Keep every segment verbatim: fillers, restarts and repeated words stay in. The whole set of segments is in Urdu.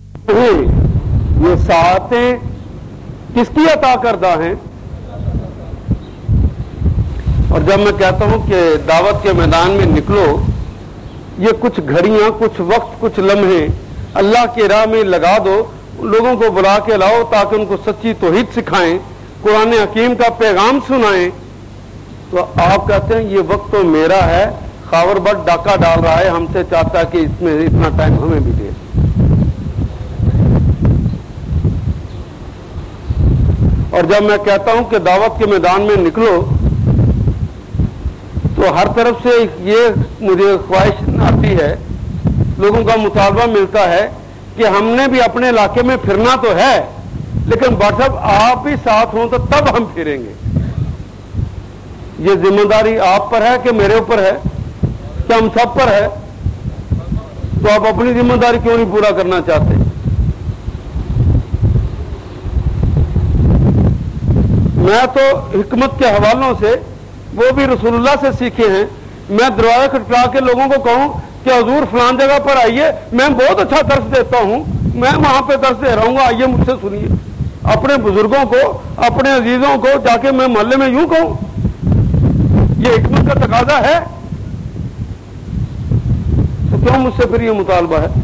یہ ساعتیں کس کی عطا کردہ ہیں؟ اور جب میں کہتا ہوں کہ دعوت کے میدان میں نکلو، یہ کچھ گھڑیاں، کچھ وقت، کچھ لمحے اللہ کی راہ میں لگا دو، لوگوں کو بلا کے لاؤ تاکہ ان کو سچی توحید سکھائیں، قرآن حکیم کا پیغام سنائیں، تو آپ کہتے ہیں یہ وقت تو میرا ہے، خاور بٹ ڈاکہ ڈال رہا ہے، ہم سے چاہتا ہے کہ اس میں اتنا ٹائم ہمیں بھی دے۔ اور جب میں کہتا ہوں کہ دعوت کے میدان میں نکلو، تو ہر طرف سے یہ مجھے خواہش آتی ہے، لوگوں کا مطالبہ ملتا ہے کہ ہم نے بھی اپنے علاقے میں پھرنا تو ہے، لیکن ڈاکٹر صاحب آپ بھی ساتھ ہوں تو تب ہم پھریں گے۔ یہ ذمہ داری آپ پر ہے کہ میرے اوپر ہے کہ ہم سب پر ہے؟ تو آپ اپنی ذمہ داری کیوں نہیں پورا کرنا چاہتے؟ میں تو حکمت کے حوالوں سے، وہ بھی رسول اللہ سے سیکھے ہیں، میں دروازہ کھٹکھٹا کے لوگوں کو کہوں کہ حضور فلان جگہ پر آئیے، میں بہت اچھا درس دیتا ہوں، میں وہاں پہ درس دے رہا ہوں، آئیے مجھ سے سنیے۔ اپنے بزرگوں کو، اپنے عزیزوں کو جا کے میں محلے میں یوں کہوں، یہ حکمت کا تقاضا ہے؟ تو کیوں مجھ سے پھر یہ مطالبہ ہے؟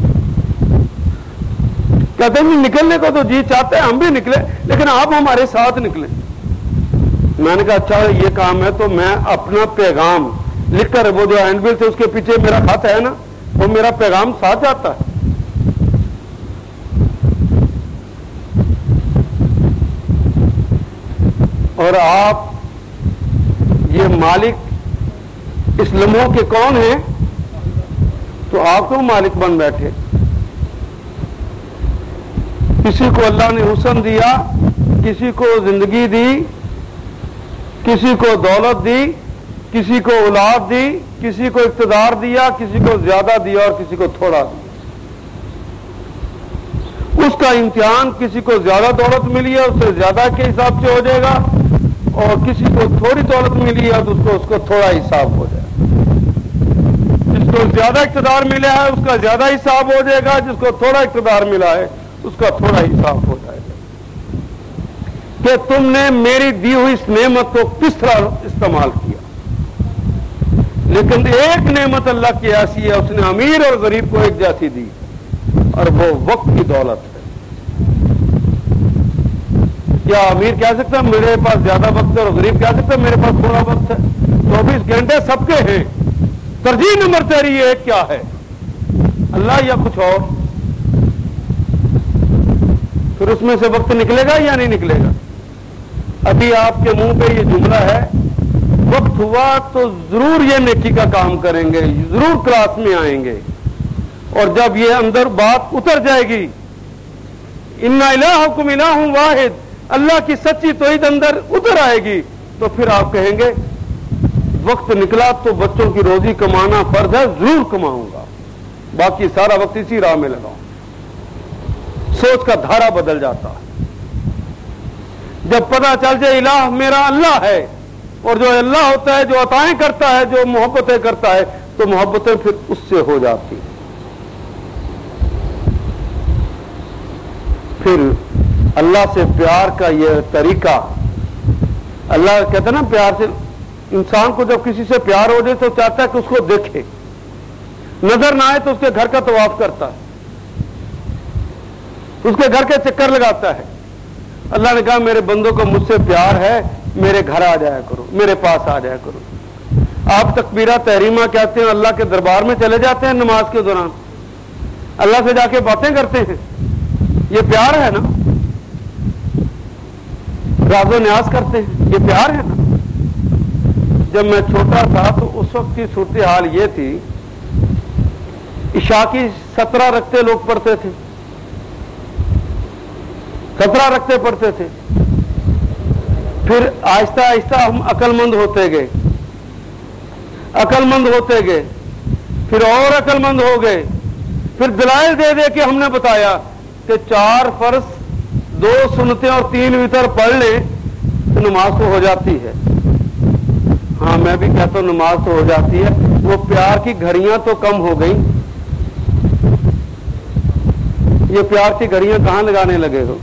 کہتے ہیں نکلنے کو تو جی چاہتے ہیں، ہم بھی نکلے، لیکن آپ ہمارے ساتھ نکلیں۔ میں نے کہا اچھا یہ کام ہے تو میں اپنا پیغام لکھ کر، وہ جو ہینڈ بل تھے اس کے پیچھے میرا خط ہے نا، وہ میرا پیغام ساتھ جاتا ہے۔ اور آپ یہ مالک اس لمحوں کے کون ہیں؟ تو آپ کیوں مالک بن بیٹھے؟ کسی کو اللہ نے حسن دیا، کسی کو زندگی دی، کسی کو دولت دی، کسی کو اولاد دی، کسی کو اقتدار دیا، کسی کو زیادہ دیا اور کسی کو تھوڑا دیا۔ اس کا امتحان کسی کو زیادہ دولت ملی ہے اس سے زیادہ کے حساب سے ہو جائے گا، اور کسی کو تھوڑی دولت ملی ہے تو اس کو اس کو تھوڑا حساب ہو جائے گا۔ جس کو زیادہ اقتدار ملا ہے اس کا زیادہ حساب ہو جائے گا، جس کو تھوڑا اقتدار ملا ہے اس کا تھوڑا حساب ہو جائے گا کہ تم نے میری دی ہوئی اس نعمت کو کس طرح استعمال کیا۔ لیکن ایک نعمت اللہ کی ایسی ہے، اس نے امیر اور غریب کو ایک جیسی دی، اور وہ وقت کی دولت ہے۔ کیا امیر کہہ سکتا ہے میرے پاس زیادہ وقت ہے، اور غریب کہہ سکتا ہے میرے پاس تھوڑا وقت ہے؟ چوبیس گھنٹے سب کے ہیں، ترجیح نمبر تیری ایک کیا ہے، اللہ یا کچھ اور؟ پھر اس میں سے وقت نکلے گا یا نہیں نکلے گا؟ ابھی آپ کے منہ پہ یہ جملہ ہے، وقت ہوا تو ضرور یہ نیکی کا کام کریں گے، ضرور کلاس میں آئیں گے، اور جب یہ اندر بات اتر جائے گی، ان الہکم الہ واحد، اللہ کی سچی توحید اندر اتر آئے گی، تو پھر آپ کہیں گے وقت نکلا تو بچوں کی روزی کمانا فرض ہے، ضرور کماؤں گا، باقی سارا وقت اسی راہ میں لگاؤں۔ سوچ کا دھارا بدل جاتا ہے جب پتہ چل جائے الہ میرا اللہ ہے، اور جو اللہ ہوتا ہے، جو عطائیں کرتا ہے، جو محبتیں کرتا ہے، تو محبتیں پھر اس سے ہو جاتی۔ پھر اللہ سے پیار کا یہ طریقہ، اللہ کہتا ہے نا پیار سے، انسان کو جب کسی سے پیار ہو جائے تو چاہتا ہے کہ اس کو دیکھے، نظر نہ آئے تو اس کے گھر کا طواف کرتا ہے، اس کے گھر کے چکر لگاتا ہے۔ اللہ نے کہا میرے بندوں کو مجھ سے پیار ہے، میرے گھر آ جایا کرو، میرے پاس آ جایا کرو۔ آپ تکبیرہ تحریمہ کہتے ہیں، اللہ کے دربار میں چلے جاتے ہیں نماز کے دوران، اللہ سے جا کے باتیں کرتے ہیں، یہ پیار ہے نا؟ راز و نیاز کرتے ہیں، یہ پیار ہے نا؟ جب میں چھوٹا تھا تو اس وقت کی صورتحال یہ تھی، عشاء کی سترہ رکعتیں لوگ پڑھتے تھے، سترہ رکعتیں پڑھتے تھے، پھر آہستہ آہستہ ہم عقل مند ہوتے گئے، عقل مند ہوتے گئے، پھر اور عقل مند ہو گئے، پھر دلائل دے دے کے ہم نے بتایا کہ چار فرض، دو سنتیں اور تین وتر پڑھ لیں تو نماز تو ہو جاتی ہے۔ ہاں میں بھی کہتا ہوں نماز تو ہو جاتی ہے، وہ پیار کی گھڑیاں تو کم ہو گئیں۔ یہ پیار کی گھڑیاں کہاں لگانے لگے ہو؟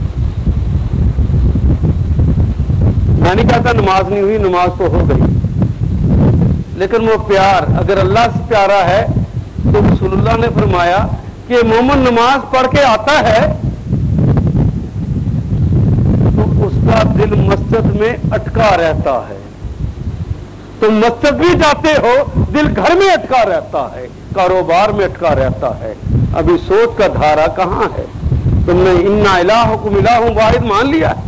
میں نہیں کہتا نماز نہیں ہوئی، نماز تو ہو گئی، لیکن وہ پیار اگر اللہ سے پیارا ہے تو رسول اللہ نے فرمایا کہ مومن نماز پڑھ کے آتا ہے تو اس کا دل مسجد میں اٹکا رہتا ہے. تم مسجد بھی جاتے ہو، دل گھر میں اٹکا رہتا ہے، کاروبار میں اٹکا رہتا ہے. ابھی سوچ کا دھارا کہاں ہے؟ تم نے انا الہکم الہ واحد مان لیا ہے.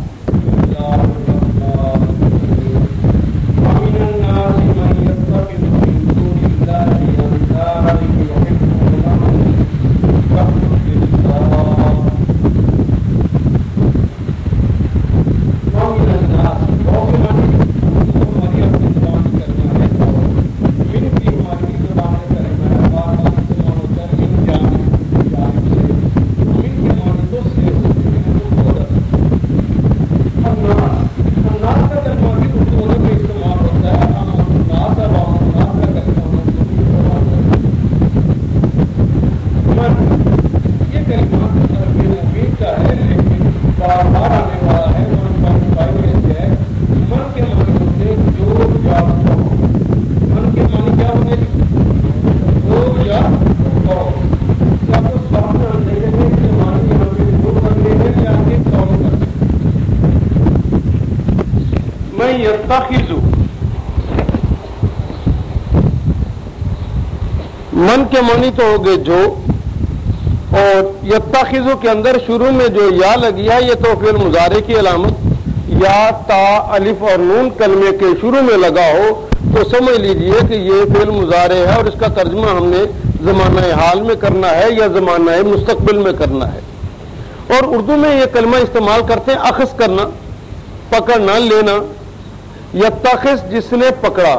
من کے معنی تو ہو گئے جو، اور یتخذو کے اندر شروع میں جو یا لگی ہے یہ تو فعل مضارع کی علامت، یا تا الف اور نون کلمے کے شروع میں لگا ہو تو سمجھ لیجئے کہ یہ فعل مضارع ہے، اور اس کا ترجمہ ہم نے زمانہ حال میں کرنا ہے یا زمانہ مستقبل میں کرنا ہے. اور اردو میں یہ کلمہ استعمال کرتے ہیں اخذ کرنا، پکڑنا، لینا. یتخذ جس نے پکڑا،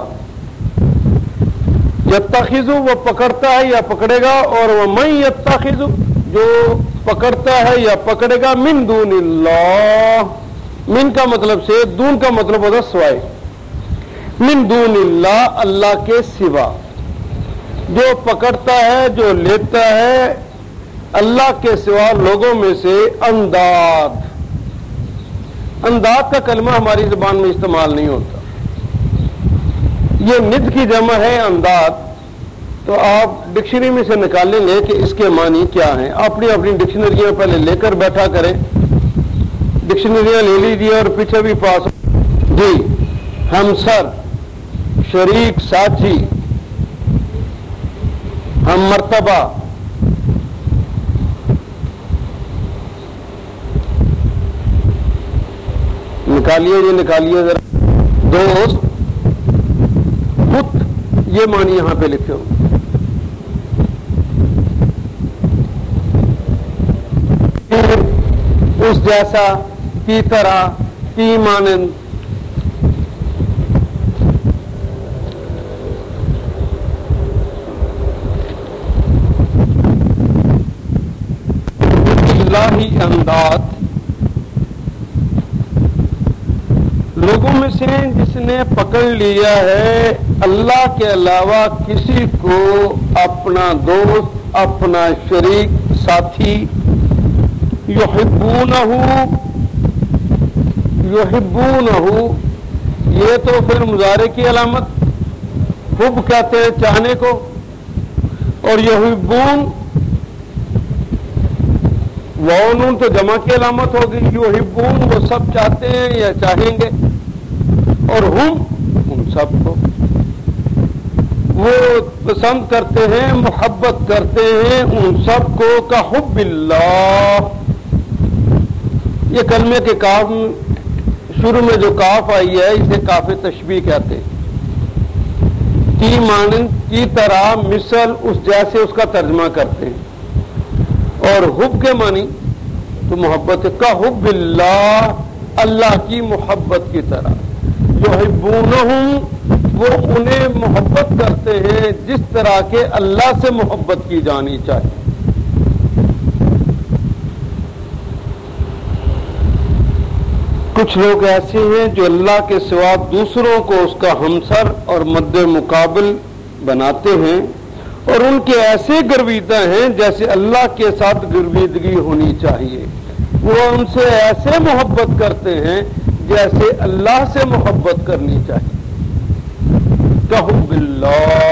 یتخذ وہ پکڑتا ہے یا پکڑے گا، اور وہ من یتخذ جو پکڑتا ہے یا پکڑے گا من دون اللہ. من کا مطلب سے، دون کا مطلب ہوتا سوائے. من دون اللہ اللہ کے سوا جو پکڑتا ہے، جو لیتا ہے اللہ کے سوا لوگوں میں سے انداد. انداد کا کلمہ ہماری زبان میں استعمال نہیں ہوتا. یہ ند کی جمع ہے انداد. تو آپ ڈکشنری میں سے نکالیں گے کہ اس کے معنی کیا ہیں. اپنی اپنی ڈکشنریاں پہلے لے کر بیٹھا کریں. ڈکشنریاں لے لیجیے اور پیچھے بھی پاس. جی، ہمسر، شریک، ساتھی، ہم مرتبہ، نکالیے جی نکالیے ذرا. دوست، بت، یہ معنی یہاں پہ لکھے ہو. اس جیسا، کی طرح، کی مانند. الہی انداد لوگوں میں سے جس نے پکڑ لیا ہے اللہ کے علاوہ کسی کو اپنا دوست، اپنا شریک، ساتھی. یحبونہ، یحبونہ یہ تو پھر مضارع کی علامت. حب کہتے ہیں چاہنے کو، اور یحبون واو نون تو جمع کی علامت ہوگی. یحبون وہ سب چاہتے ہیں یا چاہیں گے، اور ہم ان سب کو وہ پسند کرتے ہیں، محبت کرتے ہیں ان سب کو. کا حب اللہ. یہ کلمے کے کاف شروع میں جو کاف آئی ہے اسے کاف تشبیہ کہتے ہیں. کی مانند، کی طرح، مثل، اس جیسے اس کا ترجمہ کرتے ہیں. اور حب کے معنی تو محبت ہے. کا حب اللہ، اللہ کی محبت کی طرح. یحبونہم وہ انہیں محبت کرتے ہیں جس طرح کے اللہ سے محبت کی جانی چاہیے. کچھ لوگ ایسے ہیں جو اللہ کے سوا دوسروں کو اس کا ہمسر اور مد مقابل بناتے ہیں، اور ان کے ایسے گرویدہ ہیں جیسے اللہ کے ساتھ گرویدگی ہونی چاہیے. وہ ان سے ایسے محبت کرتے ہیں جیسے اللہ سے محبت کرنی چاہیے. کہو باللہ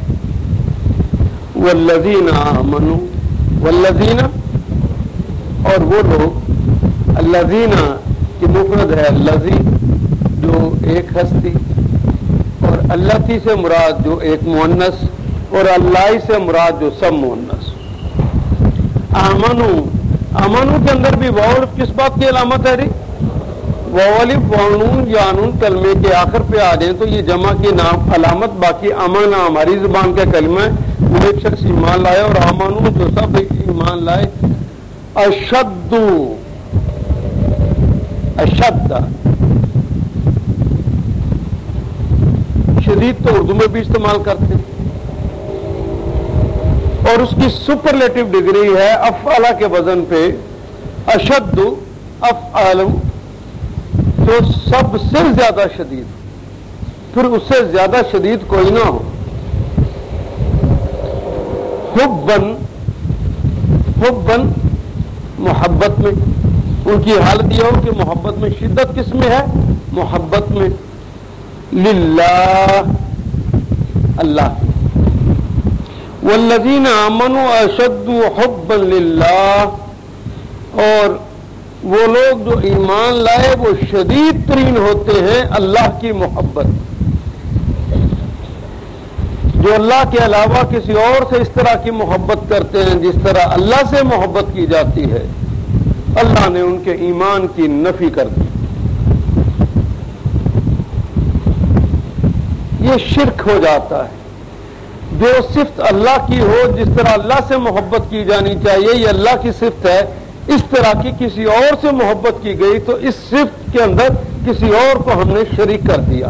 والذین آمنوا والذین، اور وہ لوگ، الذین کی مفرد ہے الذی جو ایک ہستی، اور اللتی سے مراد جو ایک مؤنث، اور اللہ سے مراد جو سب مؤنث. آمنو، آمنو کے اندر بھی واو کس بات کی علامت ہے؟ واو الف وانون یانون کلمے کے آخر پہ آ جائیں تو یہ جمع کی نام علامت. باقی امانا ہماری زبان کا کلمہ ہے، وہ ایک شخص ایمان لائے، اور آمنو جو سب ایمان لائے. اشد، اشد شدید تو اردو میں بھی استعمال کرتے ہیں، اور اس کی سپرلیٹو ڈگری ہے افعلا کے وزن پہ. اشد افعل، جو سب سے زیادہ شدید، پھر اس سے زیادہ شدید کوئی نہ ہو. حبن، حبن محبت میں، ان کی حالت یہ ہو کہ محبت میں شدت کس میں ہے؟ محبت میں. للہ، اللہ. والذین آمنوا اشد حبا للہ، اور وہ لوگ جو ایمان لائے وہ شدید ترین ہوتے ہیں اللہ کی محبت. جو اللہ کے علاوہ کسی اور سے اس طرح کی محبت کرتے ہیں جس طرح اللہ سے محبت کی جاتی ہے، اللہ نے ان کے ایمان کی نفی کر دی. یہ شرک ہو جاتا ہے. جو صفت اللہ کی ہو، جس طرح اللہ سے محبت کی جانی چاہیے، یہ اللہ کی صفت ہے، اس طرح کی کسی اور سے محبت کی گئی تو اس صفت کے اندر کسی اور کو ہم نے شریک کر دیا.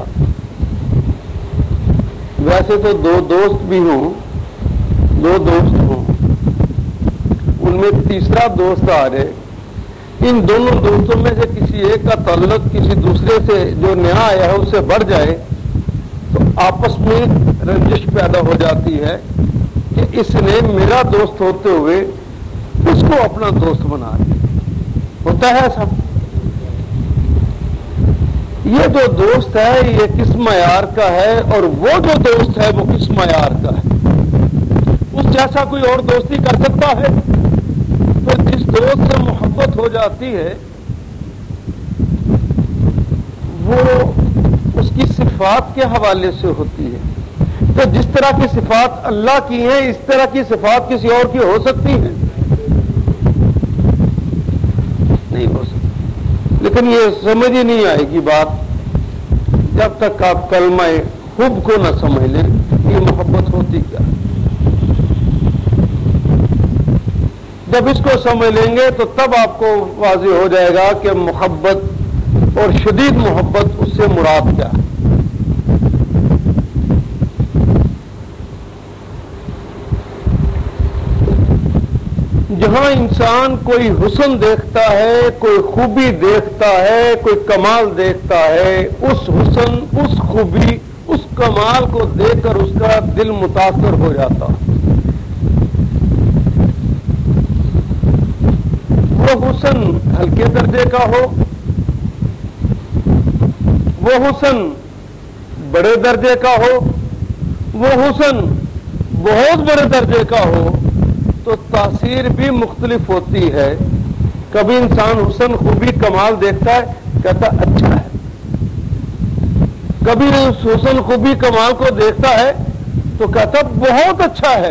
ویسے تو دو دوست بھی ہوں، دو دوست ہوں، ان میں تیسرا دوست آ جائے، ان دونوں دوستوں میں سے کسی ایک کا تعلق کسی دوسرے سے جو نیا آیا ہے اس سے بڑھ جائے تو آپس میں رنجش پیدا ہو جاتی ہے کہ اس نے میرا دوست ہوتے ہوئے اس کو اپنا دوست بنا دیا. ہوتا ہے ایسا؟ یہ جو دوست ہے یہ کس معیار کا ہے، اور وہ جو دوست ہے وہ کس معیار کا ہے؟ اس جیسا کوئی اور دوستی کر سکتا ہے؟ تو جس دوست سے محبت ہو جاتی ہے وہ اس کی صفات کے حوالے سے ہوتی ہے. تو جس طرح کی صفات اللہ کی ہیں اس طرح کی صفات کسی اور کی ہو سکتی ہیں؟ نہیں ہو سکتی. لیکن یہ سمجھ ہی نہیں آئے گی بات جب تک آپ کلمہ حب کو نہ سمجھ لیں یہ محبت ہوتی کیا. جب اس کو سمجھ لیں گے تو تب آپ کو واضح ہو جائے گا کہ محبت اور شدید محبت اس سے مراد کیا ہے. جہاں انسان کوئی حسن دیکھتا ہے، کوئی خوبی دیکھتا ہے، کوئی کمال دیکھتا ہے، اس حسن، اس خوبی، اس کمال کو دیکھ کر اس کا دل متاثر ہو جاتا. وہ حسن ہلکے درجے کا ہو، وہ حسن بڑے درجے کا ہو، وہ حسن بہت بڑے درجے کا ہو، تو تاثیر بھی مختلف ہوتی ہے. کبھی انسان حسن خوبی کمال دیکھتا ہے کہتا اچھا ہے، کبھی اس حسن خوبی کمال کو دیکھتا ہے تو کہتا بہت اچھا ہے،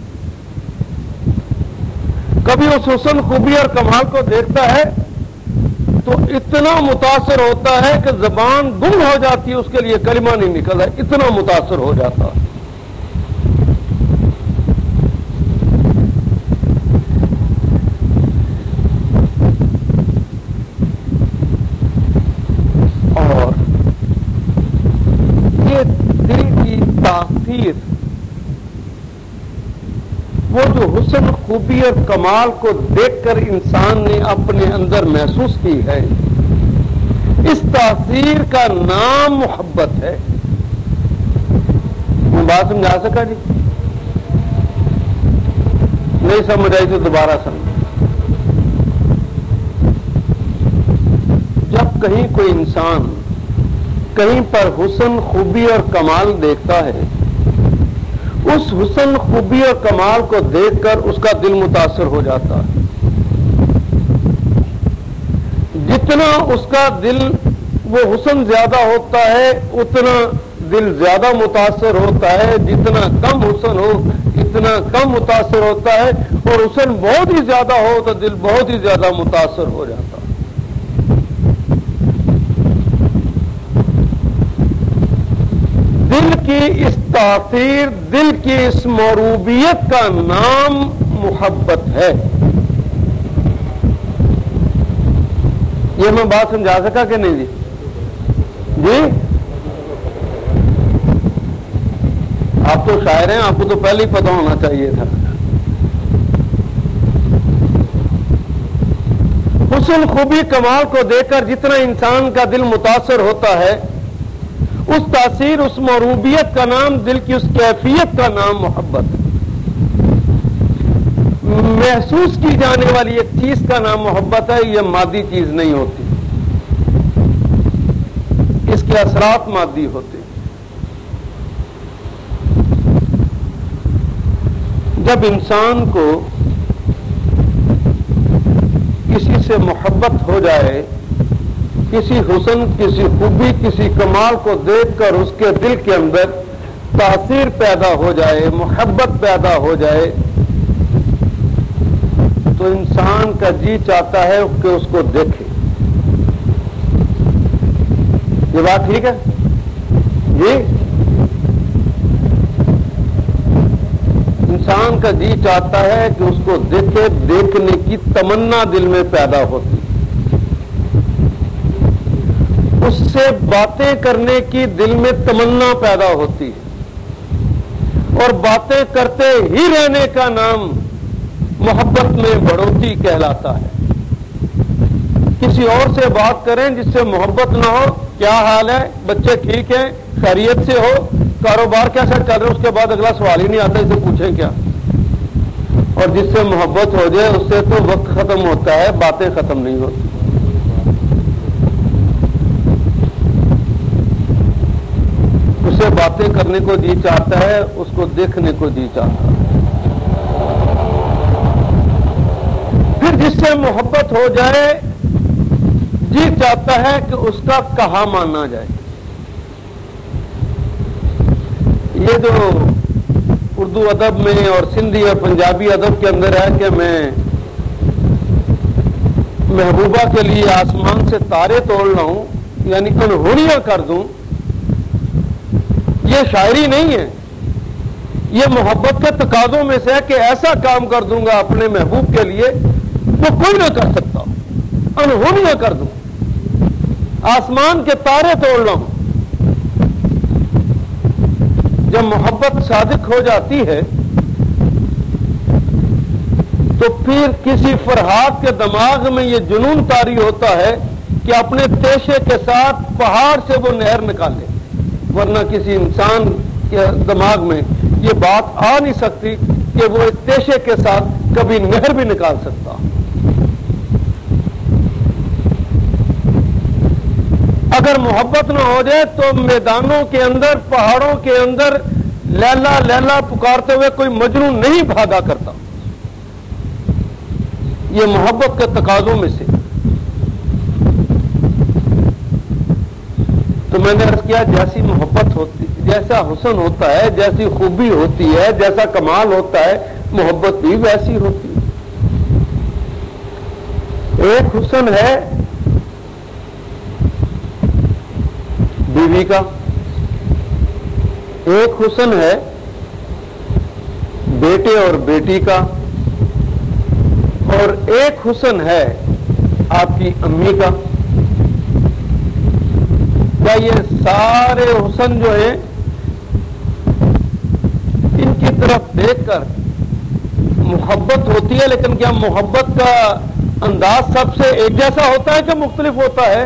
کبھی اس حسن خوبی اور کمال کو دیکھتا ہے تو اتنا متاثر ہوتا ہے کہ زبان گم ہو جاتی ہے، اس کے لیے کلمہ نہیں نکلتا، اتنا متاثر ہو جاتا ہے. وہ جو حسن خوبی اور کمال کو دیکھ کر انسان نے اپنے اندر محسوس کی ہے، اس تاثیر کا نام محبت ہے. میں بات سمجھا سکا جی؟ نہیں سمجھ آئی تو دوبارہ سمجھ. جب کہیں کوئی انسان کہیں پر حسن خوبی اور کمال دیکھتا ہے، اس حسن خوبی اور کمال کو دیکھ کر اس کا دل متاثر ہو جاتا ہے. جتنا اس کا دل وہ حسن زیادہ ہوتا ہے اتنا دل زیادہ متاثر ہوتا ہے، جتنا کم حسن ہو اتنا کم متاثر ہوتا ہے، اور حسن بہت ہی زیادہ ہو تو دل بہت ہی زیادہ متاثر ہو جاتا ہے. دل کی اس تاثیر، دل کی اس مروبیت کا نام محبت ہے. یہ میں بات سمجھا سکا کہ نہیں جی؟ جی آپ تو شاعر ہیں، آپ کو تو پہلے ہی پتہ ہونا چاہیے تھا. حسن خوبی کمال کو دیکھ کر جتنا انسان کا دل متاثر ہوتا ہے، اس تاثیر، اس مروبیت کا نام، دل کی اس کیفیت کا نام محبت ہے. محسوس کی جانے والی ایک چیز کا نام محبت ہے، یہ مادی چیز نہیں ہوتی، اس کے اثرات مادی ہوتے. جب انسان کو کسی سے محبت ہو جائے، کسی حسن، کسی خوبی، کسی کمال کو دیکھ کر اس کے دل کے اندر تاثیر پیدا ہو جائے، محبت پیدا ہو جائے، تو انسان کا جی چاہتا ہے کہ اس کو دیکھے. یہ بات ٹھیک ہے جی؟ انسان کا جی چاہتا ہے کہ اس کو دیکھے، دیکھنے کی تمنا دل میں پیدا ہوتی، اس سے باتیں کرنے کی دل میں تمنا پیدا ہوتی ہے، اور باتیں کرتے ہی رہنے کا نام محبت میں بڑھوتی کہلاتا ہے. کسی اور سے بات کریں جس سے محبت نہ ہو، کیا حال ہے، بچے ٹھیک ہیں، خیریت سے ہو، کاروبار کیسا چل رہا ہے، اس کے بعد اگلا سوال ہی نہیں آتا اسے پوچھیں کیا. اور جس سے محبت ہو جائے اس سے تو وقت ختم ہوتا ہے، باتیں ختم نہیں ہوتی. اسے باتیں کرنے کو جی چاہتا ہے، اس کو دیکھنے کو جی چاہتا ہے. پھر جس سے محبت ہو جائے جی چاہتا ہے کہ اس کا کہا مانا جائے. یہ جو اردو ادب میں اور سندھی اور پنجابی ادب کے اندر ہے کہ میں محبوبہ کے لیے آسمان سے تارے توڑ لاؤں، یعنی انہوریاں کر دوں، یہ شاعری نہیں ہے، یہ محبت کے تقاضوں میں سے ہے کہ ایسا کام کر دوں گا اپنے محبوب کے لیے وہ کوئی نہ کر سکتا، انہوریاں کر دوں، آسمان کے تارے توڑ لاؤں. جب محبت صادق ہو جاتی ہے تو پھر کسی فرحات کے دماغ میں یہ جنون طاری ہوتا ہے کہ اپنے تیشے کے ساتھ پہاڑ سے وہ نہر نکالے، ورنہ کسی انسان کے دماغ میں یہ بات آ نہیں سکتی کہ وہ ایک تیشے کے ساتھ کبھی نہر بھی نکال سکتا. اگر محبت نہ ہو جائے تو میدانوں کے اندر، پہاڑوں کے اندر لیلا لیلا پکارتے ہوئے کوئی مجنون نہیں بھاگا کرتا. یہ محبت کے تقاضوں میں سے. تو میں نے عرض کیا جیسی محبت ہوتی، جیسا حسن ہوتا ہے، جیسی خوبی ہوتی ہے، جیسا کمال ہوتا ہے، محبت بھی ویسی ہوتی ہے. ایک حسن ہے بیوی کا، ایک حسن ہے بیٹے اور بیٹی کا، اور ایک حسن ہے آپ کی امی کا. کیا یہ سارے حسن جو ہیں ان کی طرف دیکھ کر محبت ہوتی ہے، لیکن کیا محبت کا انداز سب سے ایک جیسا ہوتا ہے کہ مختلف ہوتا ہے؟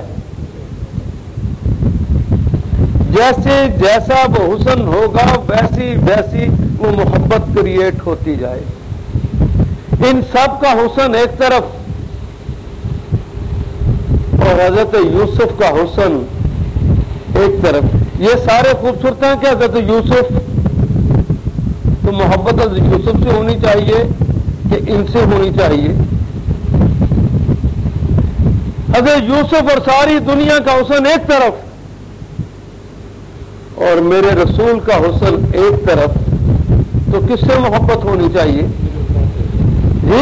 جیسے جیسا وہ حسن ہوگا ویسی ویسی وہ محبت کریٹ ہوتی جائے. ان سب کا حسن ایک طرف اور حضرت یوسف کا حسن ایک طرف. یہ سارے خوبصورت ہیں کہ حضرت یوسف؟ تو محبت حضرت یوسف سے ہونی چاہیے کہ ان سے ہونی چاہیے؟ حضرت یوسف اور ساری دنیا کا حسن ایک طرف اور میرے رسول کا حسن ایک طرف، تو کس سے محبت ہونی چاہیے؟ جی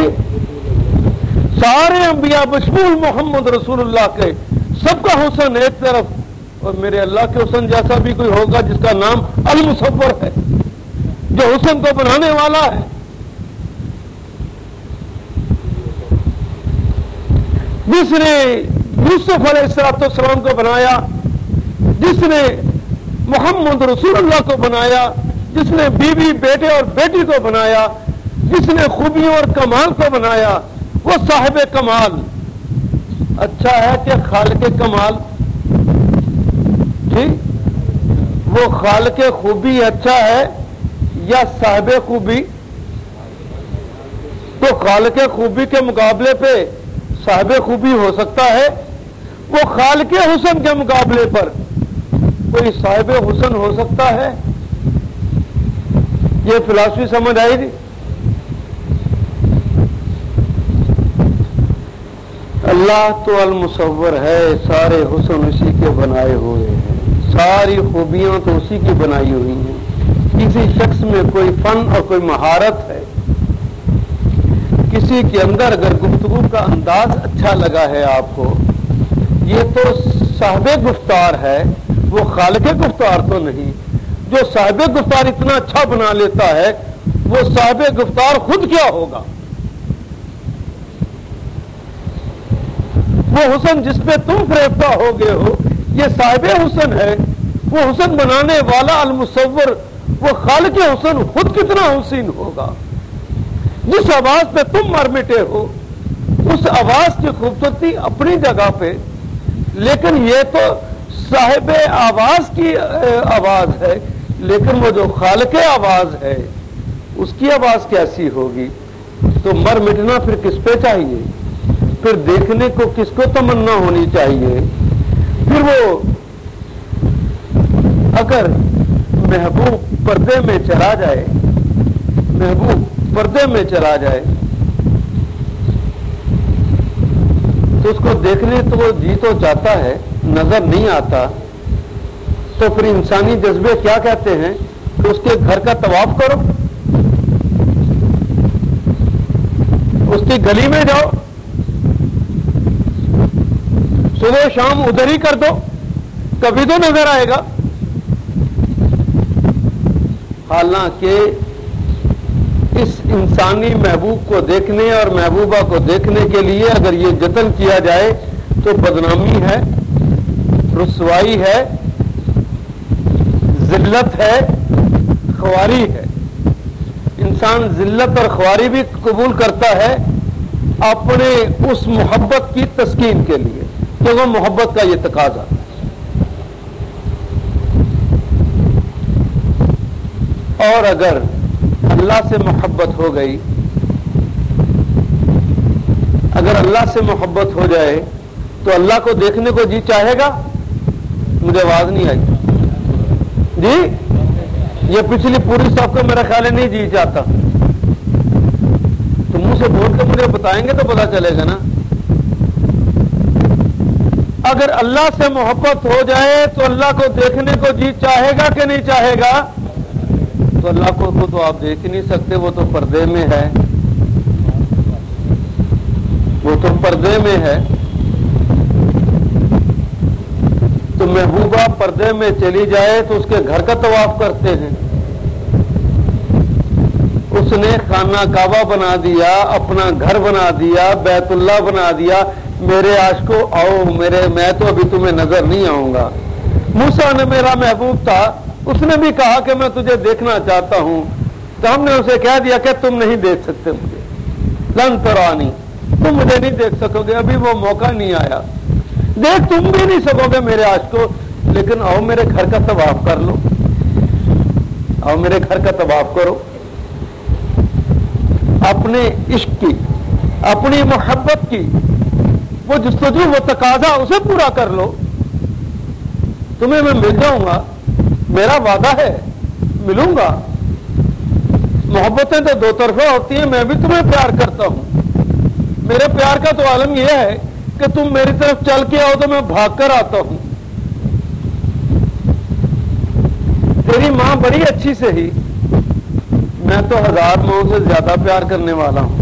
سارے انبیاء بشمول محمد رسول اللہ کے سب کا حسن ایک طرف اور میرے اللہ کے حسن جیسا بھی کوئی ہوگا جس کا نام المصور ہے، جو حسن کو بنانے والا ہے. جس نے یوسف علیہ الصلوۃ والسلام کو بنایا، جس نے محمد رسول اللہ کو بنایا، جس نے بیوی بیٹے اور بیٹی کو بنایا، جس نے خوبیوں اور کمال کو بنایا، وہ صاحب کمال. اچھا ہے کہ خالق کمال؟ جی وہ خالق خوبی اچھا ہے یا صاحب خوبی؟ تو خالق خوبی کے مقابلے پہ صاحب خوبی ہو سکتا ہے، وہ خالق حسن کے مقابلے پر کوئی صاحب حسن ہو سکتا ہے؟ یہ فلاسفی سمجھ آئی گی؟ اللہ تو المصور ہے، سارے حسن اسی کے بنائے ہوئے ہیں، ساری خوبیاں تو اسی کی بنائی ہوئی ہیں. کسی شخص میں کوئی فن اور کوئی مہارت ہے، کسی کے اندر اگر گفتگو کا انداز اچھا لگا ہے آپ کو، یہ تو صاحب گفتار ہے، وہ خالق گفتار تو نہیں. جو صاحب گفتار اتنا اچھا بنا لیتا ہے وہ صاحب گفتار خود کیا ہوگا؟ وہ حسن جس پہ تم فریفتہ ہو گئے ہو یہ صاحب حسن ہے. وہ حسن بنانے والا المصور، وہ خالق حسن خود کتنا حسین ہوگا. جس آواز پہ تم مر مٹے ہو اس آواز کی خوبصورتی اپنی جگہ پہ، لیکن یہ تو صاحب آواز کی آواز ہے، لیکن وہ جو خالق آواز ہے اس کی آواز کیسی ہوگی؟ تو مر مٹنا پھر کس پہ چاہیے؟ پھر دیکھنے کو کس کو تمنا ہونی چاہیے؟ پھر وہ اگر محبوب پردے میں چلا جائے، محبوب پردے میں چلا جائے تو اس کو دیکھنے تو وہ جی تو چاہتا ہے، نظر نہیں آتا. تو پھر انسانی جذبے کیا کہتے ہیں کہ اس کے گھر کا طواف کرو، اس کی گلی میں جاؤ، صبح شام ادھر ہی کر دو، کبھی تو نظر آئے گا. حالانکہ اس انسانی محبوب کو دیکھنے اور محبوبہ کو دیکھنے کے لیے اگر یہ جتن کیا جائے تو بدنامی ہے، رسوائی ہے، ذلت ہے، خواری ہے. انسان ذلت اور خواری بھی قبول کرتا ہے اپنے اس محبت کی تسکین کے لیے، کہ وہ محبت کا یہ تقاضا. اور اگر اللہ سے محبت ہو گئی، اگر اللہ سے محبت ہو جائے تو اللہ کو دیکھنے کو جی چاہے گا؟ مجھے آواز نہیں آئی جی. یہ پچھلی پوری صف کو میرا خیال ہے نہیں جی چاہتا. تو منہ سے بول کے مجھے بتائیں گے تو پتا چلے گا نا. اگر اللہ سے محبت ہو جائے تو اللہ کو دیکھنے کو جی چاہے گا کہ نہیں چاہے گا؟ تو اللہ کو تو آپ دیکھ نہیں سکتے، وہ تو پردے میں ہے، وہ تو پردے میں ہے. تو محبوبہ پردے میں چلی جائے تو اس کے گھر کا طواف کرتے ہیں. اس نے خانہ کعبہ بنا دیا، اپنا گھر بنا دیا، بیت اللہ بنا دیا. میرے عاشقو آؤ میرے، میں تو ابھی تمہیں نظر نہیں آؤں گا. موسیٰ نے میرا محبوب تھا، اس نے بھی کہا کہ میں تجھے دیکھنا چاہتا ہوں، تو ہم نے اسے کہہ دیا کہ تم نہیں دیکھ سکتے مجھے، لن ترانی، تم مجھے نہیں دیکھ سکو گے، ابھی وہ موقع نہیں آیا. دیکھ تم بھی نہیں سکو گے میرے عاشقو، لیکن آؤ میرے گھر کا طواف کر لو، آؤ میرے گھر کا طواف کرو. اپنے عشق کی، اپنی محبت کی وہ جستجو، وہ تقاضا، اسے پورا کر لو. تمہیں میں مل جاؤں گا، میرا وعدہ ہے، ملوں گا. محبتیں تو دو طرفہ ہوتی ہیں، میں بھی تمہیں پیار کرتا ہوں. میرے پیار کا تو عالم یہ ہے کہ تم میری طرف چل کے آؤ تو میں بھاگ کر آتا ہوں. تیری ماں بڑی اچھی سے ہی، میں تو ہزار ماؤں سے زیادہ پیار کرنے والا ہوں.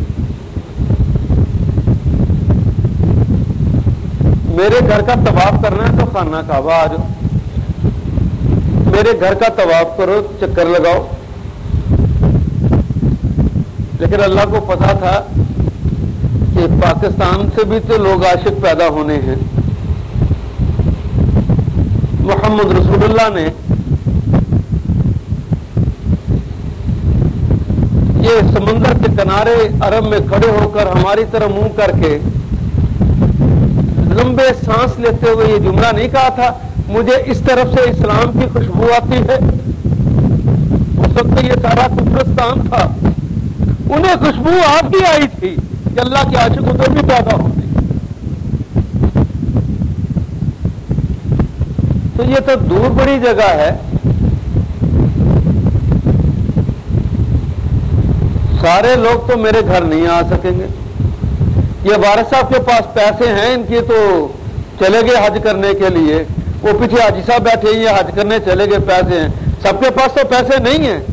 میرے گھر کا طواف کرنا ہے تو خانہ کعبہ آ جاؤ، میرے گھر کا طواف کرو، چکر لگاؤ. لیکن اللہ کو پتا تھا کہ پاکستان سے بھی تو لوگ عاشق پیدا ہونے ہیں. محمد رسول اللہ نے یہ سمندر کے کنارے عرب میں کھڑے ہو کر ہماری طرح منہ کر کے لمبے سانس لیتے ہوئے یہ جملہ نہیں کہا تھا مجھے اس طرف سے اسلام کی خوشبو آتی ہے. اس وقت یہ سارا کفرستان تھا، انہیں خوشبو آپ کی آئی تھی کہ اللہ کے عاشق ادھر بھی پیدا ہوتے. تو یہ تو دور بڑی جگہ ہے، سارے لوگ تو میرے گھر نہیں آ سکیں گے. یہ وارث صاحب کے پاس پیسے ہیں، ان کی تو چلے گئے حج کرنے کے لیے، وہ پیچھے حاجی صاحب بیٹھے ہیں، یہ حج کرنے چلے گئے، پیسے ہیں. سب کے پاس تو پیسے نہیں ہیں.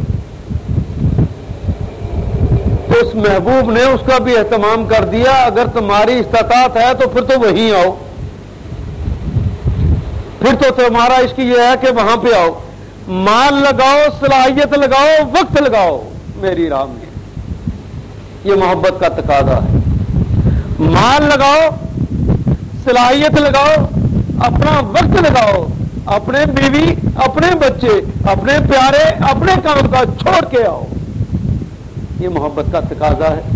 تو اس محبوب نے اس کا بھی اہتمام کر دیا، اگر تمہاری استطاعت ہے تو پھر تو وہیں آؤ، پھر تو تمہارا عشق یہ ہے کہ وہاں پہ آؤ، مال لگاؤ، صلاحیت لگاؤ، وقت لگاؤ میری راہ میں. یہ محبت کا تقاضا ہے. مال لگاؤ، صلاحیت لگاؤ، اپنا وقت لگاؤ، اپنے بیوی، اپنے بچے، اپنے پیارے، اپنے کام کا چھوڑ کے آؤ. یہ محبت کا تقاضا ہے.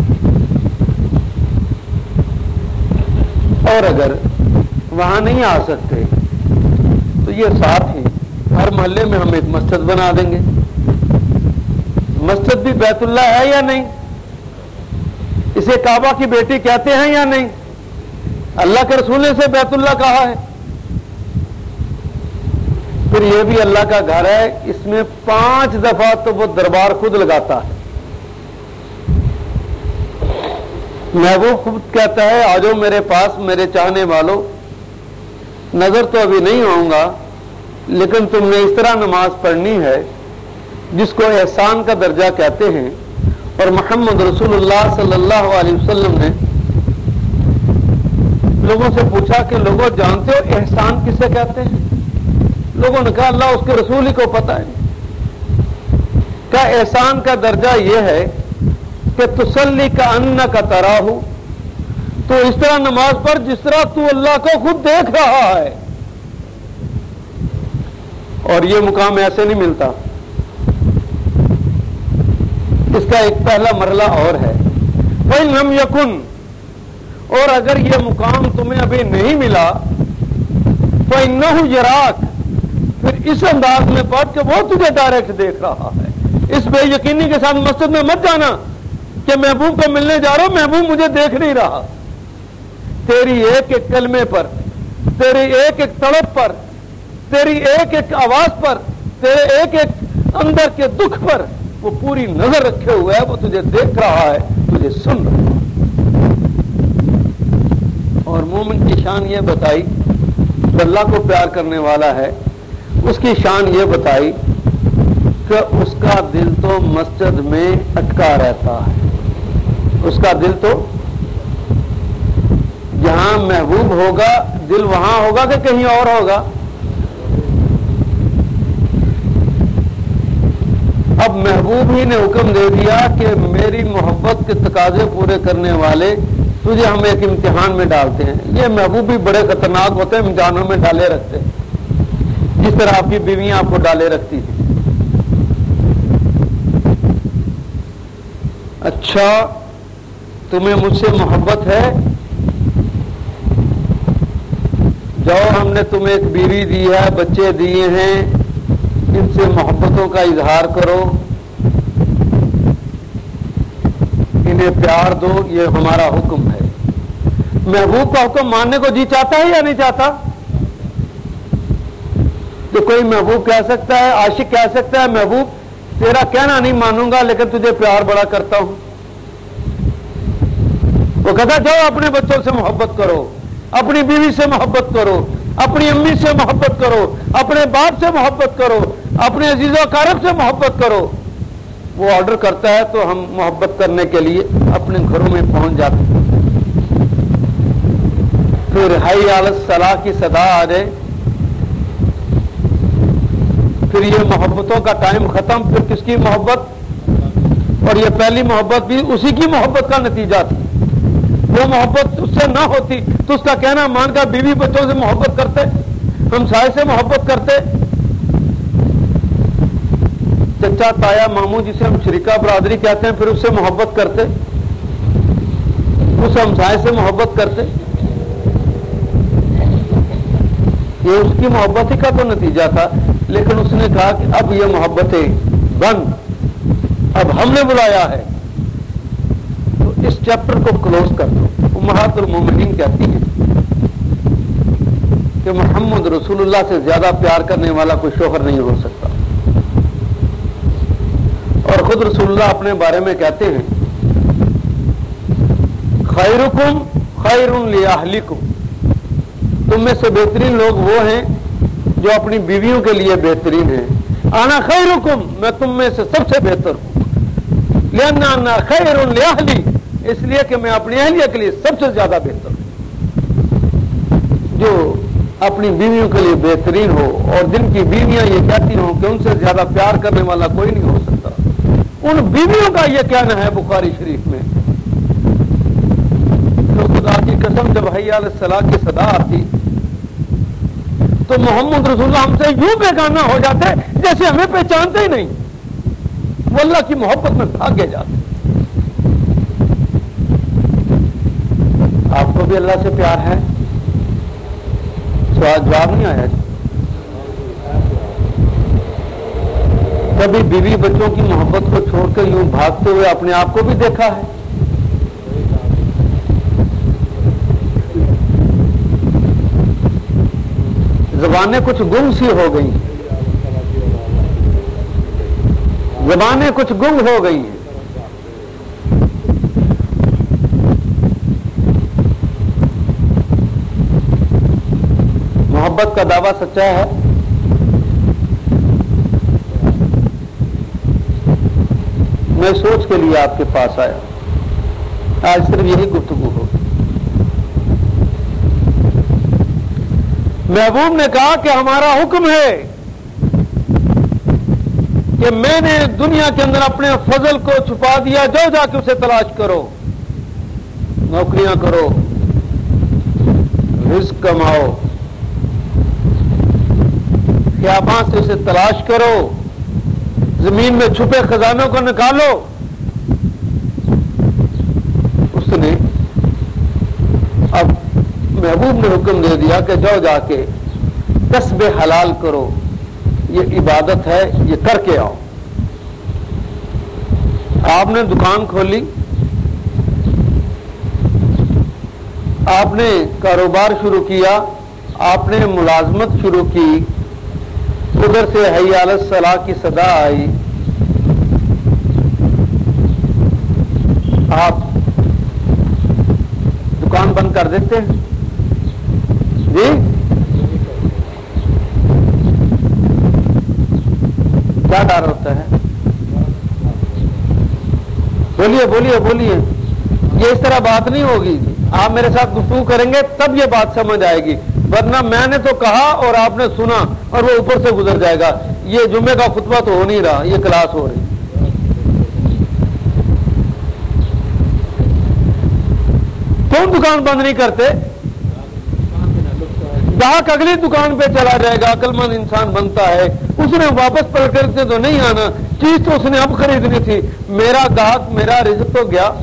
اور اگر وہاں نہیں آ سکتے تو یہ ساتھ ہی ہر محلے میں ہم ایک مسجد بنا دیں گے. مسجد بھی بیت اللہ ہے یا نہیں؟ اسے کعبہ کی بیٹی کہتے ہیں یا نہیں؟ اللہ کے رسول نے اسے بیت اللہ کہا ہے. پھر یہ بھی اللہ کا گھر ہے، اس میں پانچ دفعہ تو وہ دربار خود لگاتا ہے. محبوب خود کہتا ہے آ جاؤ میرے پاس میرے چاہنے والوں، نظر تو ابھی نہیں آؤں گا لیکن تم نے اس طرح نماز پڑھنی ہے جس کو احسان کا درجہ کہتے ہیں. اور محمد رسول اللہ صلی اللہ علیہ وسلم نے لوگوں سے پوچھا کہ لوگوں جانتے ہو احسان کسے کہتے ہیں؟ لوگوں نے کہا اللہ اس کے رسول ہی کو پتہ ہے. کیا احسان کا درجہ یہ ہے کہ تسلی کا ان کا تراہ، تو اس طرح نماز پڑھ جس طرح تو اللہ کو خود دیکھ رہا ہے. اور یہ مقام ایسے نہیں ملتا. اس کا ایک پہلا مرحلہ اور ہے، وَإِن لَمْ يَكُنْ، اور اگر یہ مقام تمہیں ابھی نہیں ملا فَإِنَّهُ يَرَاكَ، پھر اس انداز میں پڑھ کہ وہ تجھے ڈائریکٹ دیکھ رہا ہے. اس بے یقینی کے ساتھ مسجد میں مت جانا کہ محبوب کو ملنے جا رہا ہوں، محبوب مجھے دیکھ نہیں رہا. تیری ایک ایک کلمے پر، تیری ایک ایک تڑپ پر، تیری ایک ایک آواز پر، تیرے ایک ایک اندر کے دکھ پر وہ پوری نظر رکھے ہوئے ہے، وہ تجھے دیکھ رہا ہے، تجھے سن رہا ہے. اور مومن کی شان یہ بتائی کہ اللہ کو پیار کرنے والا ہے، اس کی شان یہ بتائی کہ اس کا دل تو مسجد میں اٹکا رہتا ہے. اس کا دل تو جہاں محبوب ہوگا دل وہاں ہوگا کہ کہیں اور ہوگا. اب محبوب ہی نے حکم دے دیا کہ میری محبت کے تقاضے پورے کرنے والے تجھے ہم ایک امتحان میں ڈالتے ہیں. یہ محبوب بھی بڑے خطرناک ہوتے ہیں، امتحانوں میں ڈالے رکھتے ہیں جس طرح آپ کی بیویاں آپ کو ڈالے رکھتی ہیں. اچھا تمہیں مجھ سے محبت ہے، جاؤ ہم نے تمہیں ایک بیوی دی ہے، بچے دیے ہیں، ان سے محبتوں کا اظہار کرو. انہیں پیار دو، یہ ہمارا حکم ہے۔ محبوب کا حکم ماننے کو جی چاہتا ہے یا نہیں چاہتا؟ تو کوئی محبوب کہہ سکتا ہے، عاشق کہہ سکتا ہے محبوب تیرا کہنا نہیں مانوں گا لیکن تجھے پیار بڑا کرتا ہوں؟ وہ کہتا جاؤ اپنے بچوں سے محبت کرو، اپنی بیوی سے محبت کرو، اپنی امی سے محبت کرو، اپنے باپ سے محبت کرو، اپنے عزیز و اقارب سے محبت کرو۔ وہ آرڈر کرتا ہے تو ہم محبت کرنے کے لیے اپنے گھروں میں پہنچ جاتے ہیں۔ پھر حی علی الصلاح کی صدا آ جائے، پھر یہ محبتوں کا ٹائم ختم۔ پھر کس کی محبت؟ اور یہ پہلی محبت بھی اسی کی محبت کا نتیجہ تھی۔ وہ محبت اس سے نہ ہوتی تو اس کا کہنا مان کر بیوی بچوں سے محبت کرتے، ہمسائے سے محبت کرتے، چچا تایا ماموں جسے ہم شریکہ برادری کہتے ہیں پھر اس سے محبت کرتے، اس ہمسائے سے محبت کرتے۔ یہ اس کی محبت ہی کا تو نتیجہ تھا، لیکن اس نے کہا کہ اب یہ محبتیں بند، اب ہم نے بلایا ہے تو اس چیپٹر کو کلوز کر دو۔ امہات المومنین کہتی ہیں کہ محمد رسول اللہ سے زیادہ پیار کرنے والا کوئی شوہر نہیں ہو سکتا، اور خود رسول اللہ اپنے بارے میں کہتے ہیں خیرکم خیر لاہلکم، تم میں سے بہترین لوگ وہ ہیں جو اپنی بیویوں کے لیے بہترین ہیں۔ انا خیرکم، میں تم میں سے سب سے بہتر ہوں، لأن انا خیر لاہلی، اس لیے کہ میں اپنی اہلیہ کے لیے سب سے زیادہ بہتر ہوں۔ جو اپنی بیویوں کے لیے بہترین ہو اور جن کی بیویاں یہ کہتی ہوں کہ ان سے زیادہ پیار کرنے والا کوئی نہیں ہو سکتا، ان بیویوں کا یہ کہنا ہے بخاری شریف میں۔ تو خدا کی قسم جب حی علی الصلاح کی صدا آتی تو محمد رسول اللہ ہم سے یوں بیگانہ ہو جاتے جیسے ہمیں پہچانتے ہی نہیں، وہ اللہ کی محبت میں بھاگے جاتے۔ آپ کو بھی اللہ سے پیار ہے؟ سوال جواب نہیں آیا؟ کبھی بیوی بچوں کی محبت کو چھوڑ کر یوں بھاگتے ہوئے اپنے آپ کو بھی دیکھا ہے؟ زبانیں کچھ گم سی ہو گئی، زبانیں کچھ گم ہو گئی ہیں۔ محبت کا دعویٰ سچا ہے؟ میں سوچ کے لیے آپ کے پاس آیا، آج صرف یہی گفتگو ہو۔ محبوب نے کہا کہ ہمارا حکم ہے کہ میں نے دنیا کے اندر اپنے فضل کو چھپا دیا، جو جا کے اسے تلاش کرو، نوکریاں کرو، رزق کماؤ، خیابان سے اسے تلاش کرو، زمین میں چھپے خزانوں کو نکالو۔ اس نے اب محبوب نے حکم دے دیا کہ جاؤ جا کے کسب حلال کرو، یہ عبادت ہے، یہ کر کے آؤ۔ آپ نے دکان کھولی، آپ نے کاروبار شروع کیا، آپ نے ملازمت شروع کی، ادھر سے حی علی الصلاح کی صدا آئی، آپ دکان بند کر دیتے ہیں؟ جی کیا ڈر ہوتا ہے؟ بولیے بولیے بولیے، یہ اس طرح بات نہیں ہوگی، آپ میرے ساتھ گفتگو کریں گے تب یہ بات سمجھ آئے گی، ورنہ میں نے تو کہا اور آپ نے سنا اور وہ اوپر سے گزر جائے گا۔ یہ جمعے کا خطبہ تو ہو نہیں رہا، یہ کلاس ہو رہی۔ کیوں دکان بند نہیں کرتے؟ گاہک اگلی دکان پہ چلا جائے گا، عقل مند انسان بنتا ہے، اس نے واپس پلٹ کر تو نہیں آنا، چیز تو اس نے اب خریدنی تھی، میرا گاہک میرا رزق تو گیا۔